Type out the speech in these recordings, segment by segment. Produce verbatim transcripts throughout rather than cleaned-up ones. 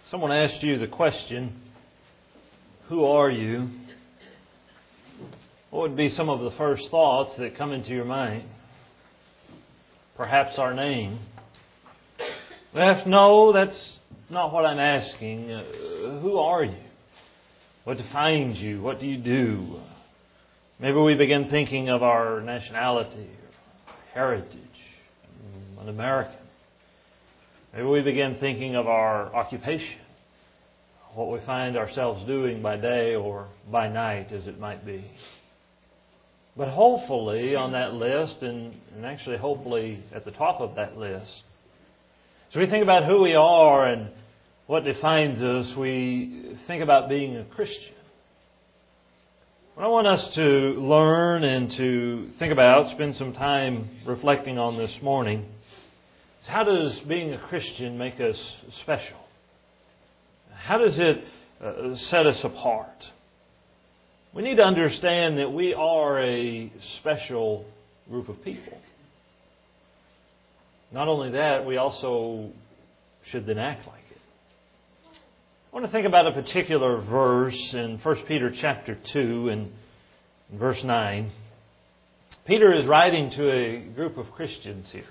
Someone asked you the question, who are you? What would be some of the first thoughts that come into your mind? Perhaps our name. Well, no, that's not what I'm asking. Uh, who are you? What defines you? What do you do? Maybe we begin thinking of our nationality, heritage, an American. Maybe we begin thinking of our occupation, what we find ourselves doing by day or by night, as it might be. But hopefully on that list, and, and actually hopefully at the top of that list, as we think about who we are and what defines us, we think about being a Christian. What I want us to learn and to think about, spend some time reflecting on this morning, is how does being a Christian make us special? How does it uh, set us apart? We need to understand that we are a special group of people. Not only that, we also should then act like it. I want to think about a particular verse in First Peter chapter two and verse nine. Peter is writing to a group of Christians here.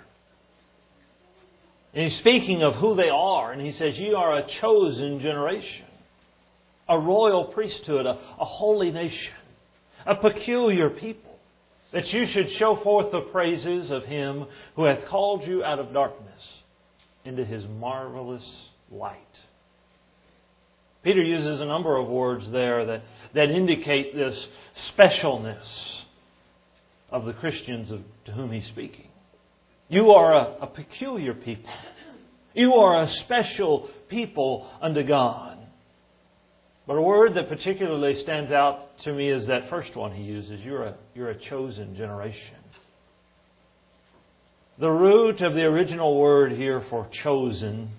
And he's speaking of who they are. And he says, you are a chosen generation, a royal priesthood, a, a holy nation, a peculiar people, that you should show forth the praises of Him who hath called you out of darkness into His marvelous light. Peter uses a number of words there that, that indicate this specialness of the Christians of, to whom he's speaking. You are a, a peculiar people. You are a special people unto God. But a word that particularly stands out to me is that first one he uses. You're a, you're a chosen generation. The root of the original word here for chosen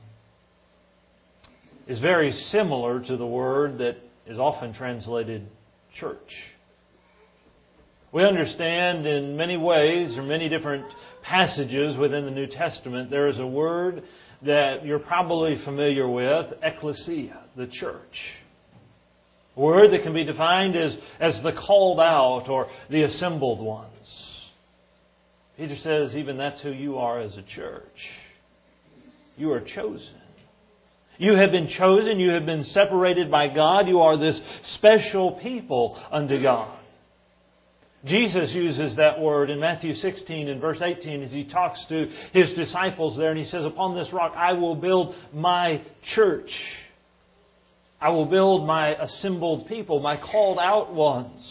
is very similar to the word that is often translated church. We understand in many ways, or many different passages within the New Testament, there is a word that you're probably familiar with, ecclesia, the church. A word that can be defined as, as the called out or the assembled ones. Peter says even that's who you are as a church. You are chosen. You have been chosen. You have been separated by God. You are this special people unto God. Jesus uses that word in Matthew sixteen and verse eighteen as He talks to His disciples there. And He says, upon this rock I will build my church. I will build my assembled people, my called out ones,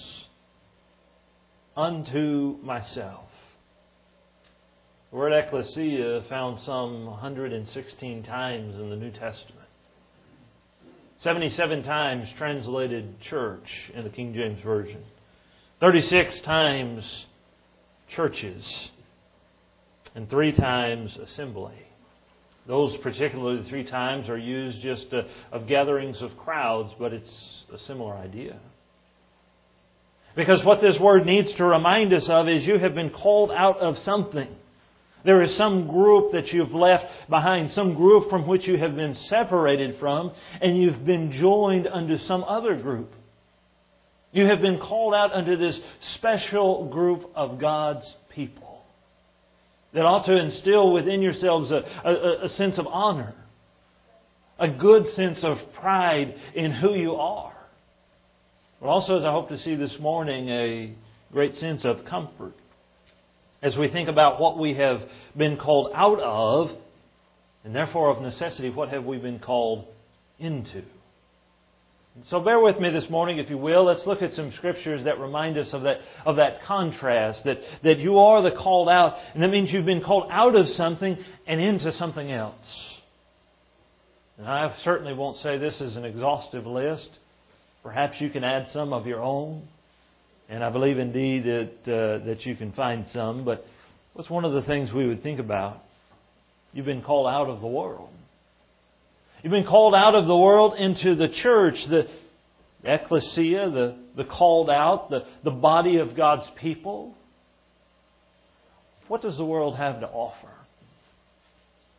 unto myself. The word ecclesia found some one hundred sixteen times in the New Testament. seventy-seven times translated church in the King James Version. thirty-six times churches. And three times assembly. Those particularly three times are used just uh, of gatherings of crowds, but it's a similar idea. Because what this word needs to remind us of is you have been called out of something. There is some group that you've left behind, some group from which you have been separated from, and you've been joined unto some other group. You have been called out unto this special group of God's people that ought to instill within yourselves a, a, a sense of honor, a good sense of pride in who you are. But also, as I hope to see this morning, a great sense of comfort as we think about what we have been called out of, and therefore of necessity, what have we been called into. So bear with me this morning, if you will. Let's look at some scriptures that remind us of that of that contrast, that, that you are the called out, and that means you've been called out of something and into something else. And I certainly won't say this is an exhaustive list. Perhaps you can add some of your own. And I believe indeed that uh, that you can find some. But what's one of the things we would think about? You've been called out of the world. You've been called out of the world into the church, the ecclesia, the, the called out, the, the body of God's people. What does the world have to offer?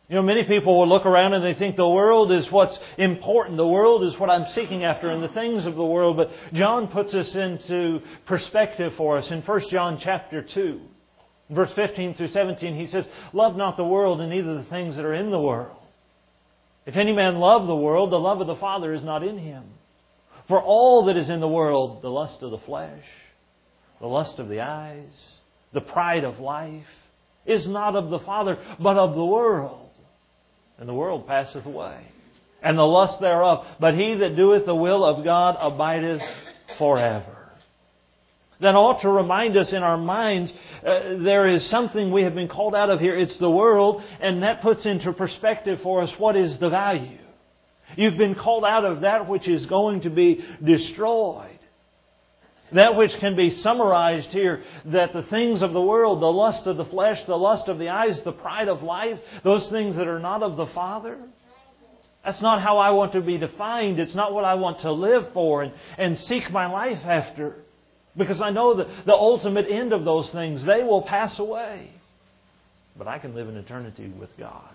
You know, many people will look around and they think the world is what's important. The world is what I'm seeking after and the things of the world. But John puts this into perspective for us in First John chapter two. Verse fifteen through seventeen, he says, "Love not the world and neither the things that are in the world. If any man love the world, the love of the Father is not in him. For all that is in the world, the lust of the flesh, the lust of the eyes, the pride of life, is not of the Father, but of the world. And the world passeth away, and the lust thereof. But he that doeth the will of God abideth forever." That ought to remind us in our minds uh, there is something we have been called out of here. It's the world, and that puts into perspective for us what is the value. You've been called out of that which is going to be destroyed. That which can be summarized here, that the things of the world, the lust of the flesh, the lust of the eyes, the pride of life, those things that are not of the Father, that's not how I want to be defined. It's not what I want to live for and, and seek my life after. Because I know that the ultimate end of those things, they will pass away. But I can live in eternity with God.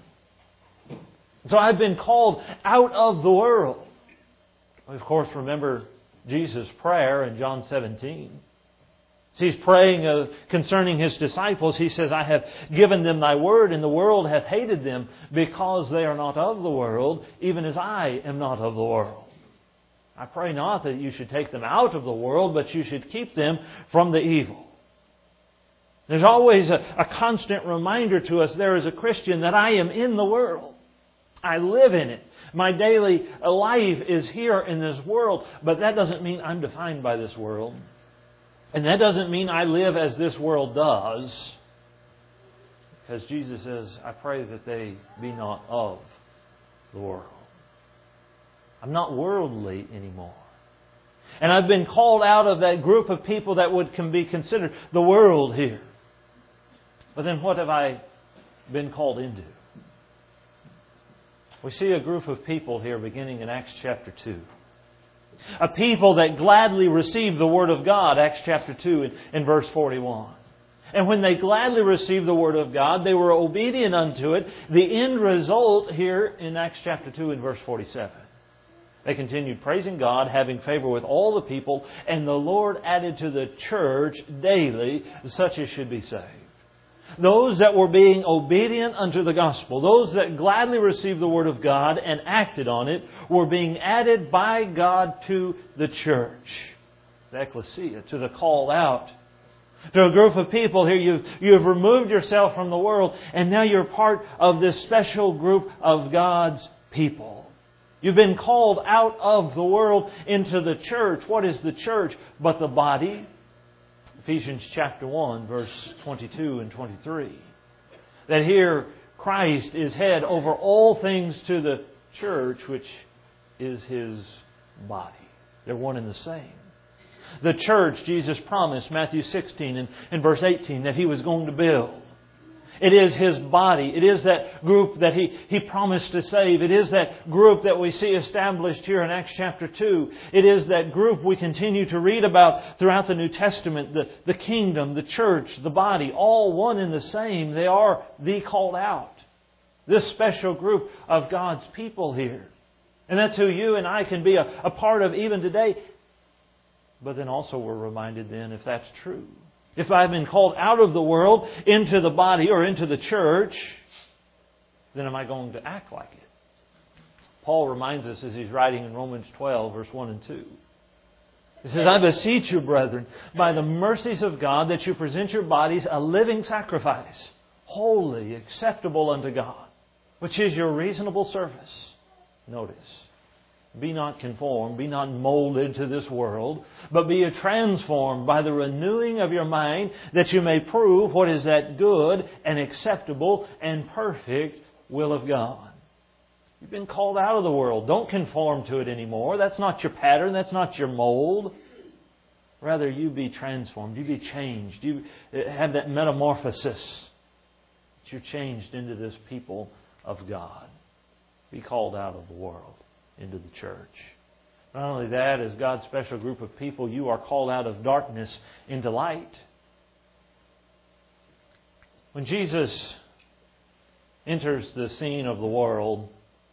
So I've been called out of the world. Of course, remember Jesus' prayer in John seventeen. So He's praying uh, concerning His disciples. He says, "I have given them Thy word, and the world hath hated them, because they are not of the world, even as I am not of the world. I pray not that you should take them out of the world, but you should keep them from the evil." There's always a, a constant reminder to us there as a Christian that I am in the world. I live in it. My daily life is here in this world, but that doesn't mean I'm defined by this world. And that doesn't mean I live as this world does. Because Jesus says, "I pray that they be not of the world." I'm not worldly anymore. And I've been called out of that group of people that would can be considered the world here. But then what have I been called into? We see a group of people here beginning in Acts chapter two. A people that gladly received the Word of God, Acts chapter two in, in verse forty-one. And when they gladly received the Word of God, they were obedient unto it. The end result here in Acts chapter two in verse forty-seven. They continued praising God, having favor with all the people, and the Lord added to the church daily such as should be saved. Those that were being obedient unto the gospel, those that gladly received the Word of God and acted on it, were being added by God to the church, the ecclesia, to the called out. To a group of people here, you've, you've removed yourself from the world, and now you're part of this special group of God's people. You've been called out of the world into the church. What is the church but the body? Ephesians chapter one, verse twenty-two and twenty-three. That here Christ is head over all things to the church, which is His body. They're one and the same. The church, Jesus promised, Matthew sixteen and, and verse eighteen, that He was going to build. It is His body. It is that group that He, He promised to save. It is that group that we see established here in Acts chapter two. It is that group we continue to read about throughout the New Testament. The, the kingdom, the church, the body, all one and the same. They are the called out. This special group of God's people here. And that's who you and I can be a, a part of even today. But then also we're reminded then, if that's true, if I've been called out of the world into the body or into the church, then am I going to act like it? Paul reminds us as he's writing in Romans twelve, verse one and two. He says, "I beseech you, brethren, by the mercies of God, that you present your bodies a living sacrifice, holy, acceptable unto God, which is your reasonable service." Notice. Be not conformed, be not molded to this world, but be transformed by the renewing of your mind, that you may prove what is that good and acceptable and perfect will of God. You've been called out of the world. Don't conform to it anymore. That's not your pattern. That's not your mold. Rather, you be transformed. You be changed. You have that metamorphosis. That you're changed into this people of God. Be called out of the world into the church. Not only that, as God's special group of people, you are called out of darkness into light. When Jesus enters the scene of the world,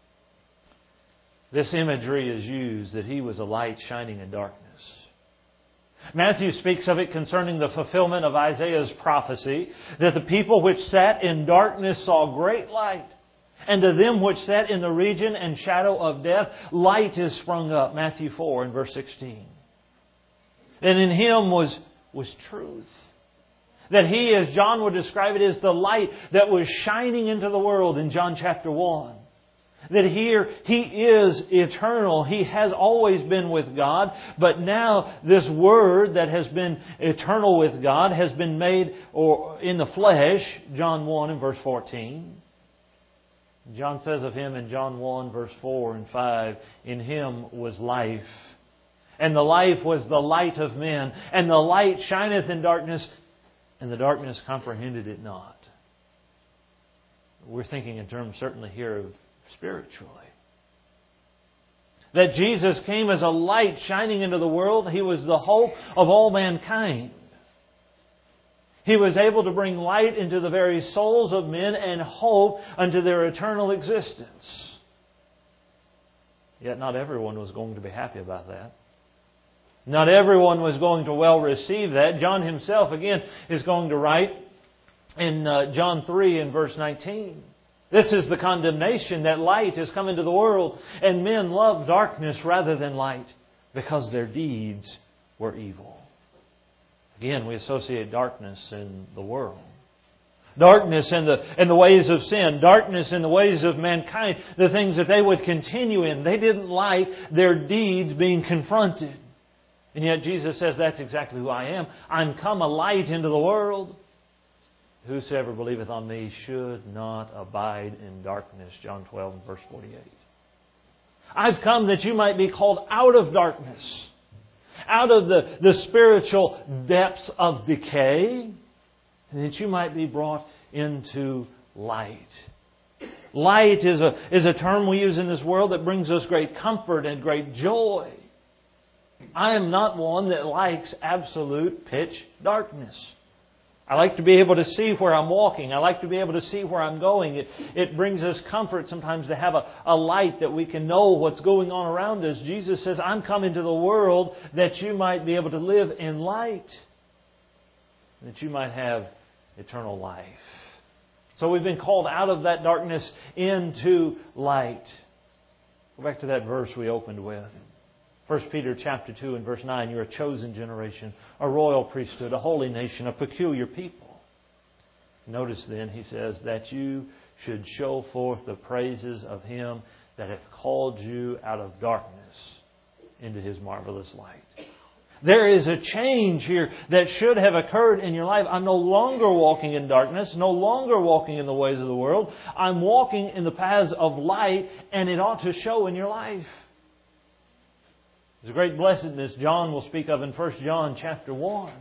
this imagery is used that He was a light shining in darkness. Matthew speaks of it concerning the fulfillment of Isaiah's prophecy, that the people which sat in darkness saw great light. And to them which sat in the region and shadow of death, light is sprung up. Matthew four and verse sixteen. And in Him was, was truth. That He, as John would describe it, is the light that was shining into the world in John chapter one. That here He is eternal. He has always been with God. But now this Word that has been eternal with God has been made or in the flesh. John one and verse fourteen. John says of Him in John one verse four and five, in Him was life. And the life was the light of men. And the light shineth in darkness, and the darkness comprehended it not. We're thinking in terms certainly here of spiritually. That Jesus came as a light shining into the world. He was the hope of all mankind. He was able to bring light into the very souls of men and hope unto their eternal existence. Yet not everyone was going to be happy about that. Not everyone was going to well receive that. John himself, again, is going to write in uh, John three and verse nineteen. This is the condemnation, that light has come into the world, and men love darkness rather than light, because their deeds were evil. Again, we associate darkness in the world. Darkness in the, in the ways of sin. Darkness in the ways of mankind. The things that they would continue in. They didn't like their deeds being confronted. And yet Jesus says, that's exactly who I am. I'm come a light into the world. Whosoever believeth on me should not abide in darkness. John twelve and verse forty-eight. I've come that you might be called out of darkness. Out of the, the spiritual depths of decay. And that you might be brought into light. Light is a, is a term we use in this world that brings us great comfort and great joy. I am not one that likes absolute pitch darkness. I like to be able to see where I'm walking. I like to be able to see where I'm going. It, it brings us comfort sometimes to have a, a light that we can know what's going on around us. Jesus says, I'm come into the world that you might be able to live in light. That you might have eternal life. So we've been called out of that darkness into light. Go back to that verse we opened with. First Peter chapter two and verse nine, you're a chosen generation, a royal priesthood, a holy nation, a peculiar people. Notice then, he says, that you should show forth the praises of Him that hath called you out of darkness into His marvelous light. There is a change here that should have occurred in your life. I'm no longer walking in darkness, no longer walking in the ways of the world. I'm walking in the paths of light, and it ought to show in your life. There's a great blessedness John will speak of in First John chapter one.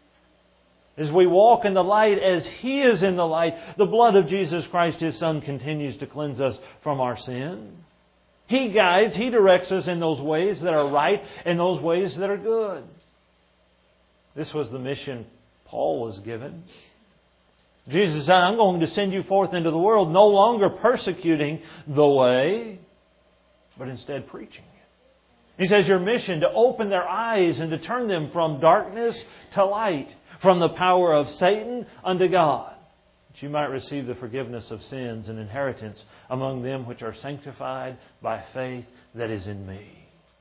As we walk in the light as He is in the light, the blood of Jesus Christ, His Son, continues to cleanse us from our sin. He guides, He directs us in those ways that are right and those ways that are good. This was the mission Paul was given. Jesus said, I'm going to send you forth into the world, no longer persecuting the way, but instead preaching. He says your mission to open their eyes and to turn them from darkness to light, from the power of Satan unto God, that you might receive the forgiveness of sins and inheritance among them which are sanctified by faith that is in me.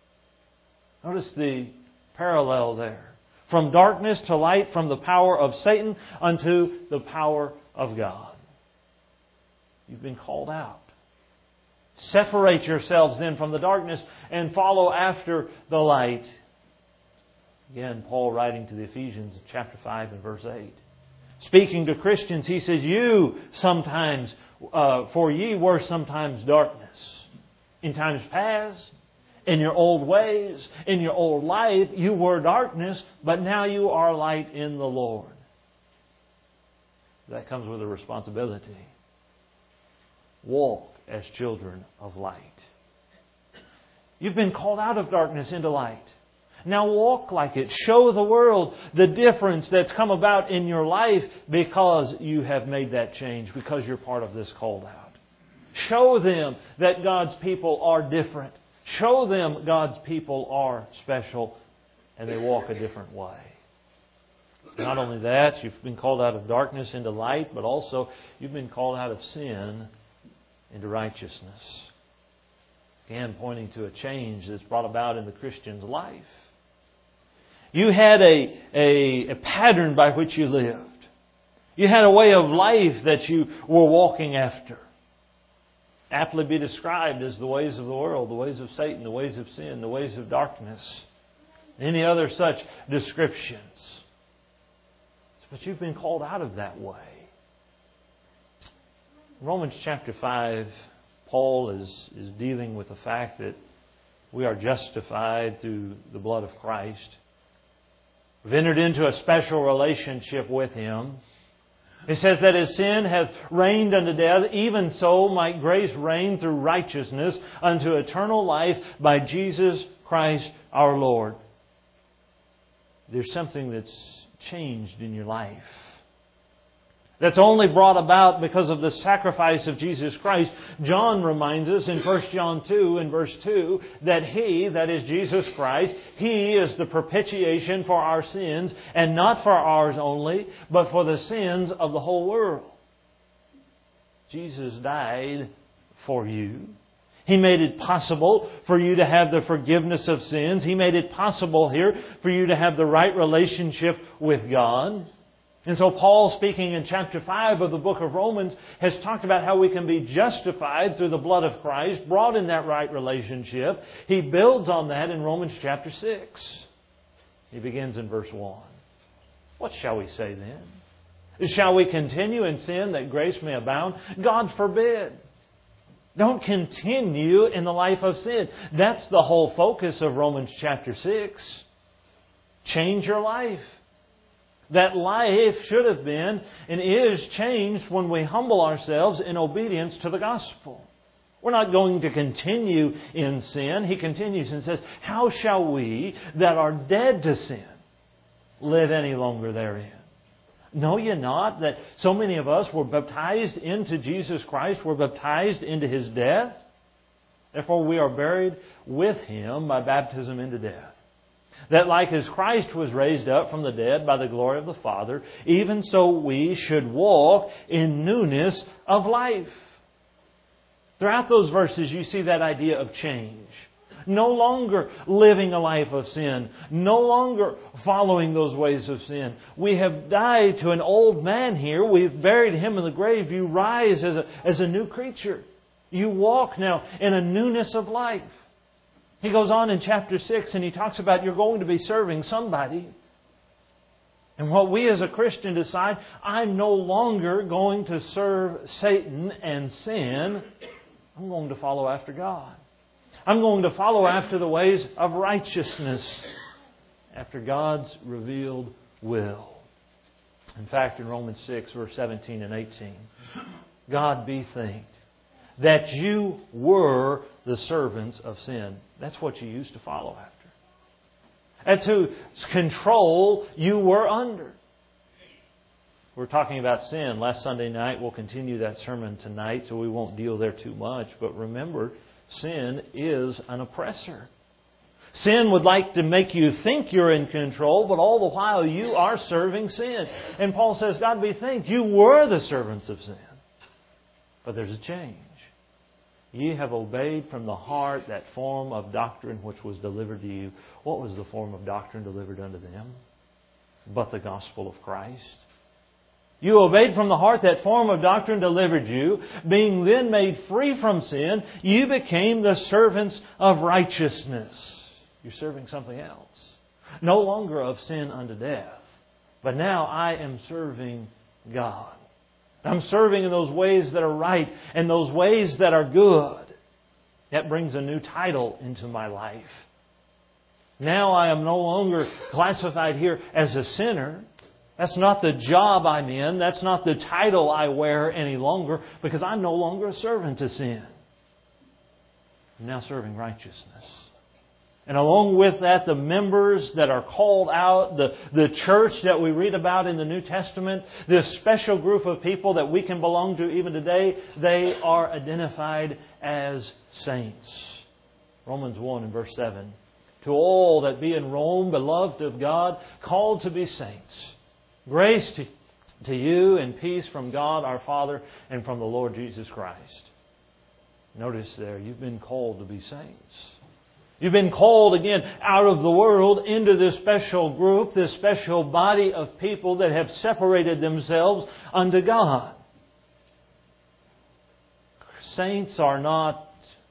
Notice the parallel there. From darkness to light, from the power of Satan unto the power of God. You've been called out. Separate yourselves then from the darkness and follow after the light. Again, Paul writing to the Ephesians chapter five and verse eight. Speaking to Christians, he says, you sometimes, uh, for ye were sometimes darkness. In times past, in your old ways, in your old life, you were darkness, but now you are light in the Lord. That comes with a responsibility. Walk as children of light. You've been called out of darkness into light. Now walk like it. Show the world the difference that's come about in your life because you have made that change, because you're part of this called out. Show them that God's people are different. Show them God's people are special and they walk a different way. Not only that, you've been called out of darkness into light, but also you've been called out of sin into righteousness. Again, pointing to a change that's brought about in the Christian's life. You had a, a, a pattern by which you lived. You had a way of life that you were walking after. Aptly be described as the ways of the world, the ways of Satan, the ways of sin, the ways of darkness. Any other such descriptions. But you've been called out of that way. Romans chapter five, Paul is, is dealing with the fact that we are justified through the blood of Christ. We've entered into a special relationship with Him. It says that as sin hath reigned unto death, even so might grace reign through righteousness unto eternal life by Jesus Christ our Lord. There's something that's changed in your life. That's only brought about because of the sacrifice of Jesus Christ. John reminds us in First John two and verse two that He, that is Jesus Christ, He is the propitiation for our sins, and not for ours only, but for the sins of the whole world. Jesus died for you. He made it possible for you to have the forgiveness of sins. He made it possible here for you to have the right relationship with God. And so Paul, speaking in chapter five of the book of Romans, has talked about how we can be justified through the blood of Christ, brought in that right relationship. He builds on that in Romans chapter six. He begins in verse one. What shall we say then? Shall we continue in sin that grace may abound? God forbid. Don't continue in the life of sin. That's the whole focus of Romans chapter six. Change your life. That life should have been and is changed when we humble ourselves in obedience to the gospel. We're not going to continue in sin. He continues and says, how shall we that are dead to sin live any longer therein? Know ye not that so many of us were baptized into Jesus Christ, were baptized into His death? Therefore we are buried with Him by baptism into death. That like as Christ was raised up from the dead by the glory of the Father, even so we should walk in newness of life. Throughout those verses you see that idea of change. No longer living a life of sin. No longer following those ways of sin. We have died to an old man here. We've buried him in the grave. You rise as a, as a new creature. You walk now in a newness of life. He goes on in chapter six and he talks about you're going to be serving somebody. And what we as a Christian decide, I'm no longer going to serve Satan and sin. I'm going to follow after God. I'm going to follow after the ways of righteousness, after God's revealed will. In fact, in Romans six, verse seventeen and eighteen, God be thanked that you were the servants of sin. That's what you used to follow after. That's whose control you were under. We're talking about sin last Sunday night. We'll continue that sermon tonight, so we won't deal there too much. But remember, sin is an oppressor. Sin would like to make you think you're in control, but all the while you are serving sin. And Paul says, God be thanked, you were the servants of sin. But there's a change. Ye have obeyed from the heart that form of doctrine which was delivered to you. What was the form of doctrine delivered unto them? But the gospel of Christ. You obeyed from the heart that form of doctrine delivered you. Being then made free from sin, you became the servants of righteousness. You're serving something else. No longer of sin unto death. But now I am serving God. I'm serving in those ways that are right and those ways that are good. That brings a new title into my life. Now I am no longer classified here as a sinner. That's not the job I'm in. That's not the title I wear any longer, because I'm no longer a servant to sin. I'm now serving righteousness. And along with that, the members that are called out, the, the church that we read about in the New Testament, this special group of people that we can belong to even today, they are identified as saints. Romans one and verse seven. To all that be in Rome, beloved of God, called to be saints. Grace to, to you and peace from God our Father and from the Lord Jesus Christ. Notice there, you've been called to be saints. You've been called again out of the world into this special group, this special body of people that have separated themselves unto God. Saints are not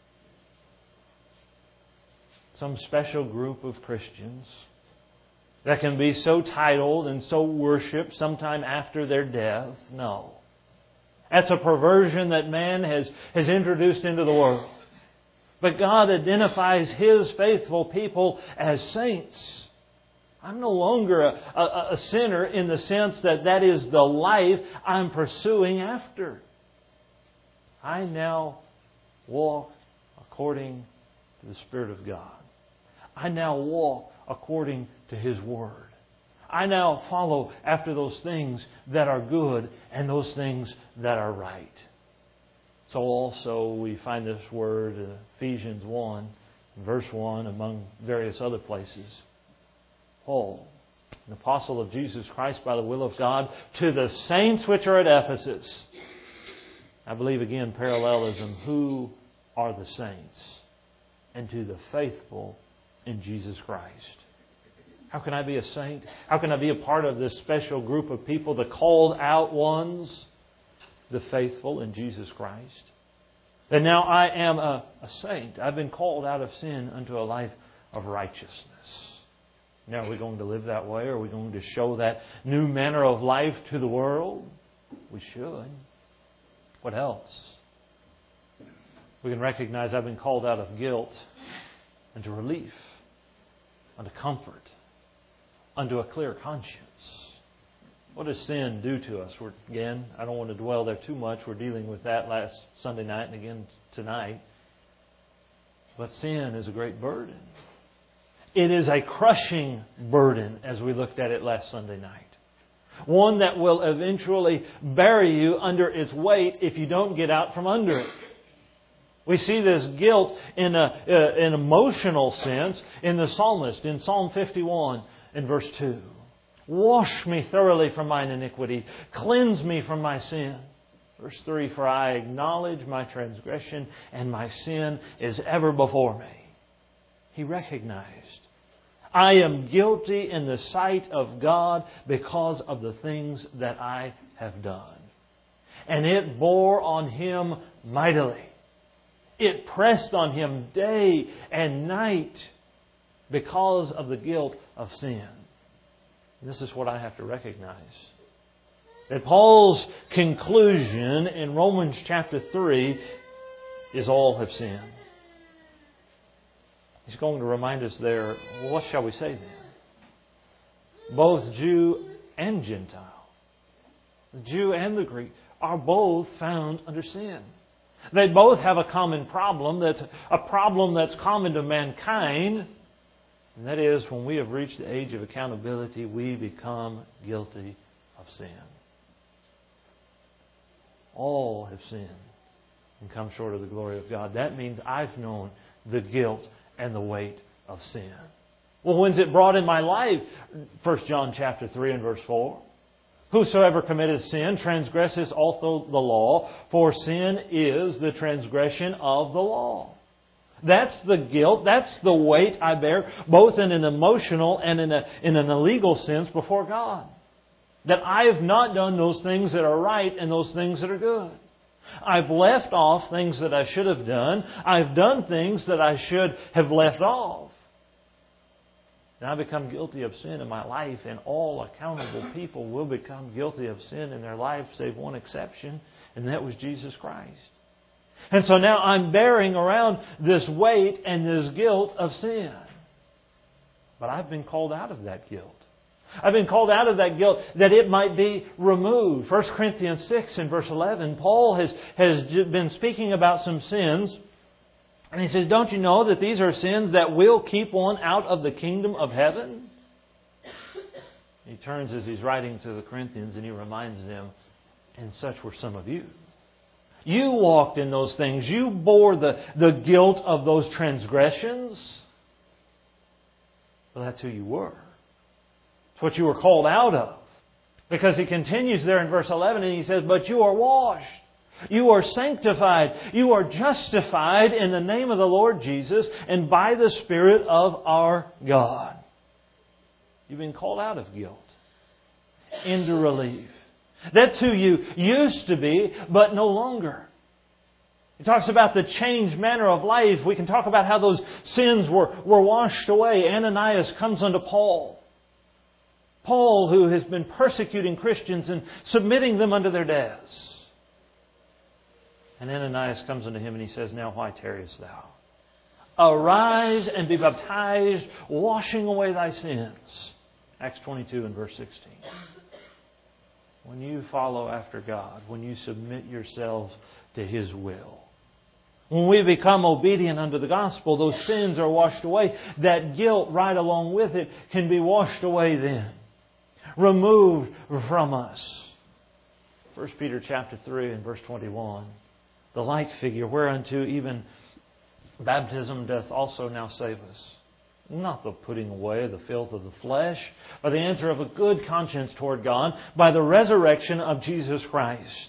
some special group of Christians that can be so titled and so worshipped sometime after their death. No. That's a perversion that man has, has introduced into the world. But God identifies His faithful people as saints. I'm no longer a, a, a sinner in the sense that that is the life I'm pursuing after. I now walk according to the Spirit of God. I now walk according to His Word. I now follow after those things that are good and those things that are right. So also we find this word in Ephesians one, verse one, among various other places. Paul, an apostle of Jesus Christ by the will of God, to the saints which are at Ephesus. I believe again parallelism. Who are the saints? And to the faithful in Jesus Christ. How can I be a saint? How can I be a part of this special group of people, the called out ones? The faithful in Jesus Christ. And now I am a, a saint. I've been called out of sin unto a life of righteousness. Now, are we going to live that way? Are we going to show that new manner of life to the world? We should. What else? We can recognize I've been called out of guilt unto relief, unto comfort, unto a clear conscience. What does sin do to us? We're, again, I don't want to dwell there too much. We're dealing with that last Sunday night and again tonight. But sin is a great burden. It is a crushing burden, as we looked at it last Sunday night. One that will eventually bury you under its weight if you don't get out from under it. We see this guilt in a, uh, an emotional sense in the psalmist in Psalm fifty-one in verse two. Wash me thoroughly from mine iniquity. Cleanse me from my sin. Verse three, for I acknowledge my transgression and my sin is ever before me. He recognized, I am guilty in the sight of God because of the things that I have done. And it bore on Him mightily. It pressed on Him day and night because of the guilt of sin. This is what I have to recognize. That Paul's conclusion in Romans chapter three is all have sinned. He's going to remind us there, well, what shall we say then? Both Jew and Gentile, the Jew and the Greek, are both found under sin. They both have a common problem that's a problem that's common to mankind. And that is, when we have reached the age of accountability, we become guilty of sin. All have sinned and come short of the glory of God. That means I've known the guilt and the weight of sin. Well, when's it brought in my life? First John chapter three and verse four. Whosoever committeth sin transgresseth also the law, for sin is the transgression of the law. That's the guilt, that's the weight I bear, both in an emotional and in, a, in an illegal sense before God. That I have not done those things that are right and those things that are good. I've left off things that I should have done. I've done things that I should have left off. And I become guilty of sin in my life, and all accountable people will become guilty of sin in their life, save one exception, and that was Jesus Christ. And so now I'm bearing around this weight and this guilt of sin. But I've been called out of that guilt. I've been called out of that guilt that it might be removed. First Corinthians six and verse eleven, Paul has, has been speaking about some sins And he says, don't you know that these are sins that will keep one out of the kingdom of heaven? He turns as he's writing to the Corinthians and he reminds them, and such were some of you. You walked in those things. You bore the, the guilt of those transgressions. Well, that's who you were. It's what you were called out of. Because he continues there in verse eleven and he says, but you are washed. You are sanctified. You are justified in the name of the Lord Jesus and by the Spirit of our God. You've been called out of guilt into relief. That's who you used to be, but no longer. He talks about the changed manner of life. We can talk about how those sins were, were washed away. Ananias comes unto Paul. Paul, who has been persecuting Christians and submitting them unto their deaths. And Ananias comes unto him and he says, now why tarriest thou? Arise and be baptized, washing away thy sins. Acts twenty-two and verse sixteen. When you follow after God, when you submit yourselves to His will, when we become obedient unto the gospel, those sins are washed away. That guilt right along with it can be washed away then. Removed from us. First Peter chapter three and verse twenty-one. The like figure whereunto even baptism doth also now save us. Not the putting away of the filth of the flesh, but the answer of a good conscience toward God by the resurrection of Jesus Christ.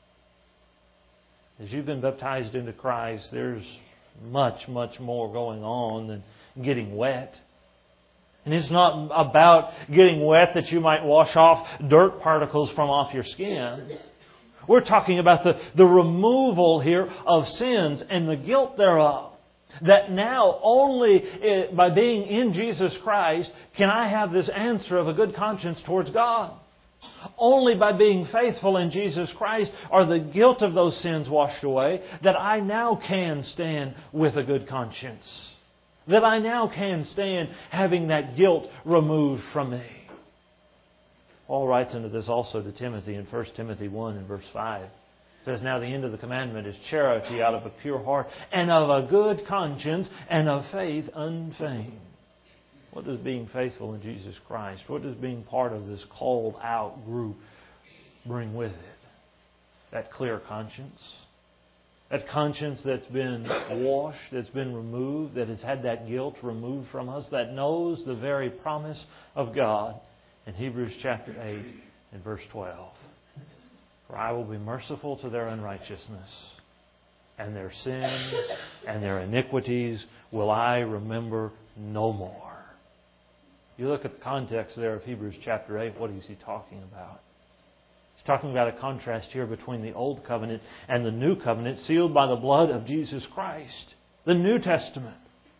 As you've been baptized into Christ, there's much, much more going on than getting wet. And it's not about getting wet that you might wash off dirt particles from off your skin. We're talking about the, the removal here of sins and the guilt thereof. That now only by being in Jesus Christ can I have this answer of a good conscience towards God. Only by being faithful in Jesus Christ are the guilt of those sins washed away, that I now can stand with a good conscience. That I now can stand having that guilt removed from me. Paul writes into this also to Timothy in First Timothy one and verse five. It says, now the end of the commandment is charity out of a pure heart and of a good conscience and of faith unfeigned. What does being faithful in Jesus Christ, what does being part of this called out group bring with it? That clear conscience. That conscience that's been washed, that's been removed, that has had that guilt removed from us, that knows the very promise of God in Hebrews chapter eight and verse twelve. For I will be merciful to their unrighteousness, and their sins and their iniquities will I remember no more. You look at the context there of Hebrews chapter eight, what is he talking about? He's talking about a contrast here between the Old Covenant and the New Covenant sealed by the blood of Jesus Christ. The New Testament.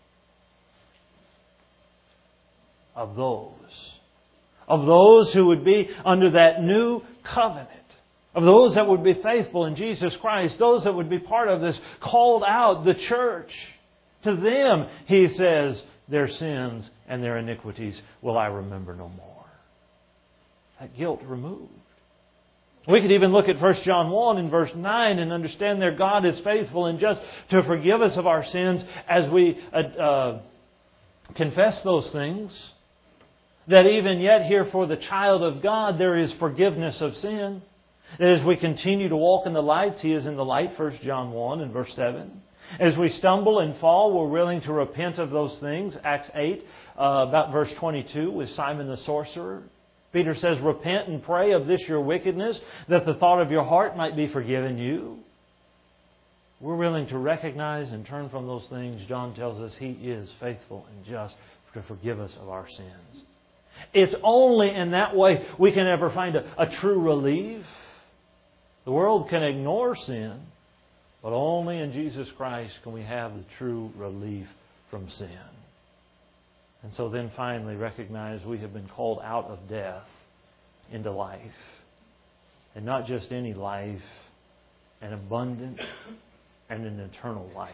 Of those. Of those who would be under that new covenant. Of those that would be faithful in Jesus Christ. Those that would be part of this called out, the church. To them, he says, their sins and their iniquities will I remember no more. That guilt removed. We could even look at First John one and verse nine and understand there God is faithful and just to forgive us of our sins as we uh, uh, confess those things. That even yet here for the child of God there is forgiveness of sin. That as we continue to walk in the light, He is in the light, First John one and verse seven. As we stumble and fall, we're willing to repent of those things. Acts eight, uh, about verse twenty-two with Simon the sorcerer. Peter says, repent and pray of this your wickedness, that the thought of your heart might be forgiven you. We're willing to recognize and turn from those things. John tells us He is faithful and just to forgive us of our sins. It's only in that way we can ever find a, a true relief. The world can ignore sin, but only in Jesus Christ can we have the true relief from sin. And so then finally recognize we have been called out of death into life. And not just any life, an abundant and an eternal life.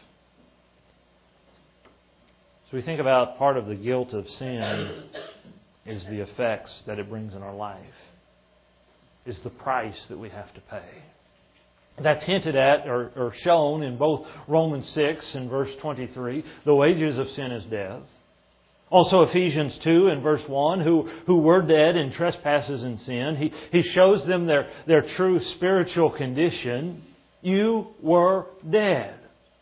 So we think about part of the guilt of sin is the effects that it brings in our life. Is the price that we have to pay. That's hinted at or, or shown in both Romans six and verse twenty-three. The wages of sin is death. Also Ephesians two and verse one, who, who were dead in trespasses and sin. He, he shows them their, their true spiritual condition. You were dead.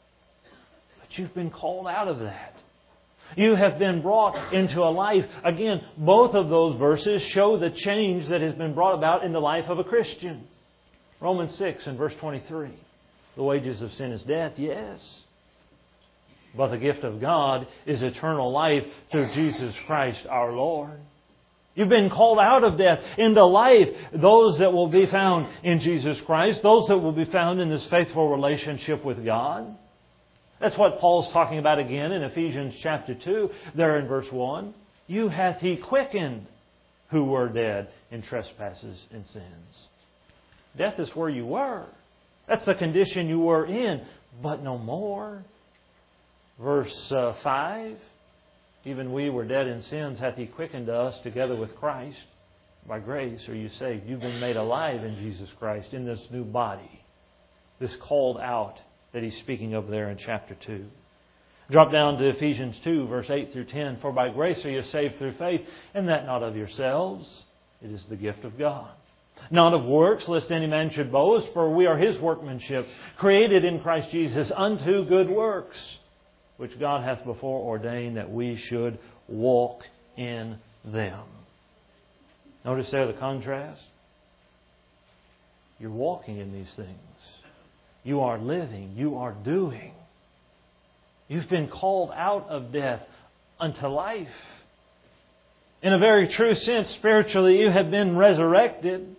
But you've been called out of that. You have been brought into a life. Again, both of those verses show the change that has been brought about in the life of a Christian. Romans six and verse twenty-three. The wages of sin is death, yes. But the gift of God is eternal life through Jesus Christ our Lord. You've been called out of death into life. Those that will be found in Jesus Christ. Those that will be found in this faithful relationship with God. That's what Paul's talking about again in Ephesians chapter two, there in verse one. You hath He quickened who were dead in trespasses and sins. Death is where you were. That's the condition you were in, but no more. Verse uh, five, even we were dead in sins, hath He quickened us together with Christ. By grace are you saved. You've been made alive in Jesus Christ, in this new body. This called out that He's speaking of there in chapter two. Drop down to Ephesians two, verse eight through ten. For by grace are you saved through faith, and that not of yourselves. It is the gift of God. Not of works, lest any man should boast, for we are His workmanship, created in Christ Jesus unto good works, which God hath before ordained that we should walk in them. Notice there the contrast. You're walking in these things. You are living. You are doing. You've been called out of death unto life. In a very true sense, spiritually, you have been resurrected.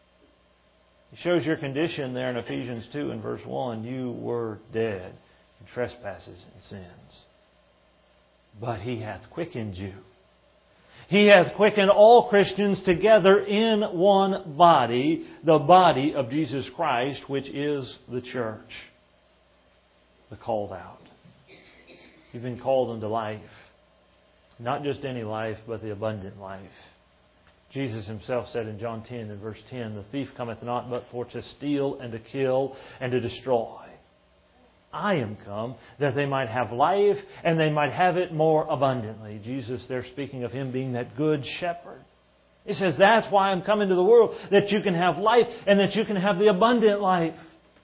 He shows your condition there in Ephesians two and verse one. You were dead in trespasses and sins. But He hath quickened you. He hath quickened all Christians together in one body, the body of Jesus Christ, which is the church. The called out. You've been called unto life. Not just any life, but the abundant life. Jesus Himself said in John ten and verse ten, the thief cometh not but for to steal and to kill and to destroy. I am come that they might have life and they might have it more abundantly. Jesus there speaking of Him being that good shepherd. He says, that's why I'm come into the world, that you can have life and that you can have the abundant life.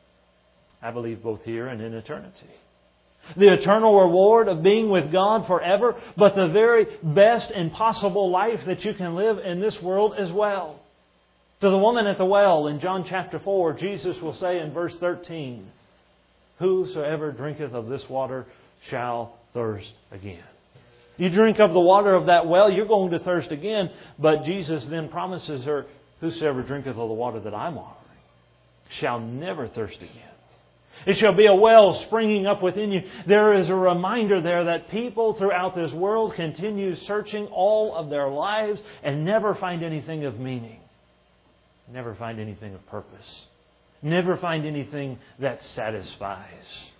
I believe both here and in eternity. The eternal reward of being with God forever, but the very best and possible life that you can live in this world as well. To the woman at the well in John chapter four, Jesus will say in verse thirteen, whosoever drinketh of this water shall thirst again. You drink of the water of that well, you're going to thirst again. But Jesus then promises her, whosoever drinketh of the water that I'm offering shall never thirst again. It shall be a well springing up within you. There is a reminder there that people throughout this world continue searching all of their lives and never find anything of meaning. Never find anything of purpose. Never find anything that satisfies.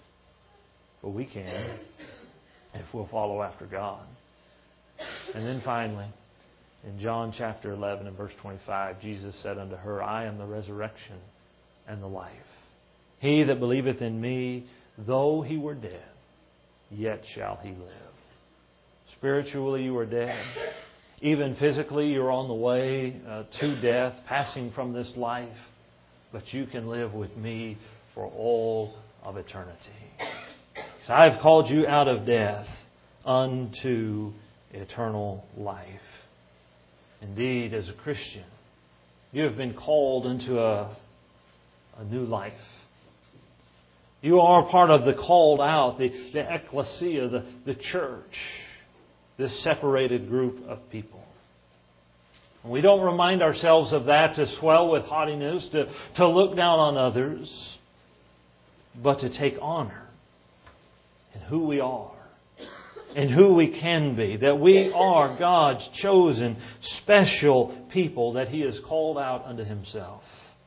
But we can if we'll follow after God. And then finally, in John chapter eleven and verse twenty-five, Jesus said unto her, I am the resurrection and the life. He that believeth in me, though he were dead, yet shall he live. Spiritually you are dead. Even physically you're on the way uh, to death, passing from this life. But you can live with me for all of eternity. So I have called you out of death unto eternal life. Indeed, as a Christian, you have been called into a, a new life. You are part of the called out, the, the ecclesia, the, the church, this separated group of people. And we don't remind ourselves of that to swell with haughtiness, to, to look down on others, but to take honor in who we are and who we can be. That we are God's chosen, special people that He has called out unto Himself.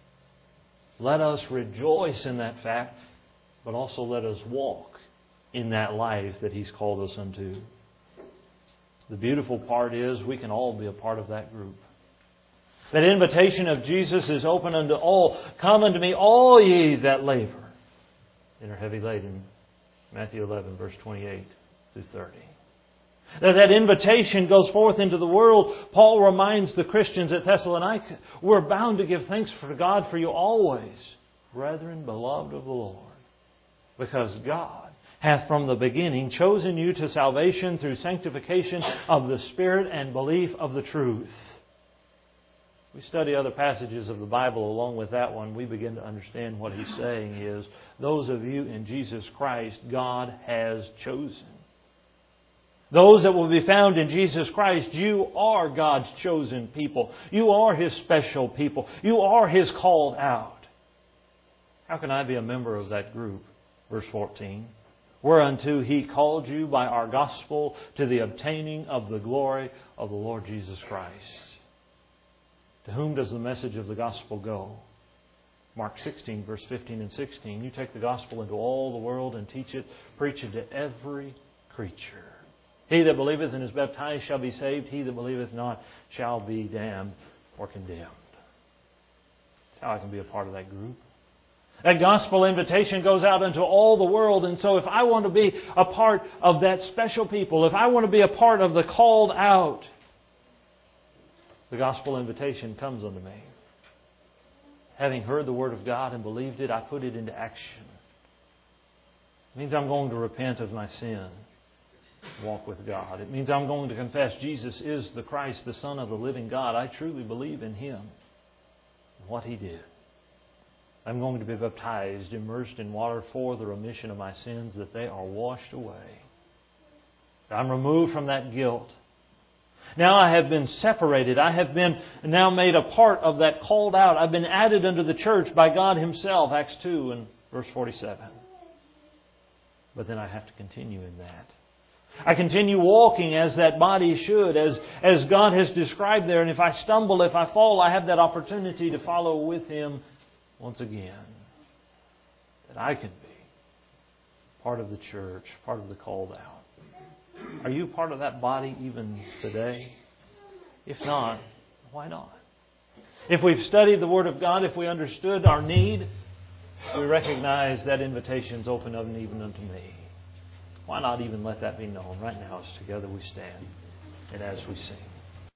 Let us rejoice in that fact, but also let us walk in that life that He's called us unto. The beautiful part is we can all be a part of that group. That invitation of Jesus is open unto all. Come unto me, all ye that labor and are heavy laden. Matthew eleven, verse twenty-eight through thirty. That that invitation goes forth into the world. Paul reminds the Christians at Thessalonica, we're bound to give thanks for God for you always, brethren, beloved of the Lord. Because God hath from the beginning chosen you to salvation through sanctification of the Spirit and belief of the truth. We study other passages of the Bible along with that one, we begin to understand what he's saying is, those of you in Jesus Christ, God has chosen. Those that will be found in Jesus Christ, you are God's chosen people. You are His special people. You are His called out. How can I be a member of that group? Verse fourteen. Whereunto He called you by our gospel to the obtaining of the glory of the Lord Jesus Christ. To whom does the message of the gospel go? Mark sixteen, verse fifteen and sixteen. You take the gospel into all the world and teach it, preach it to every creature. He that believeth and is baptized shall be saved. He that believeth not shall be damned or condemned. That's how I can be a part of that group. That gospel invitation goes out into all the world. And so if I want to be a part of that special people, if I want to be a part of the called out, the gospel invitation comes unto me. Having heard the Word of God and believed it, I put it into action. It means I'm going to repent of my sin. Walk with God. It means I'm going to confess Jesus is the Christ, the Son of the living God. I truly believe in Him and what He did. I'm going to be baptized, immersed in water for the remission of my sins, that they are washed away. I'm removed from that guilt. Now I have been separated. I have been now made a part of that called out. I've been added unto the church by God Himself, Acts two and verse forty-seven. But then I have to continue in that. I continue walking as that body should, as, as God has described there. And if I stumble, if I fall, I have that opportunity to follow with Him once again. That I can be part of the church, part of the called out. Are you part of that body even today? If not, why not? If we've studied the Word of God, if we understood our need, we recognize that invitation's open even unto me. Why not even let that be known right now as together we stand and as we sing?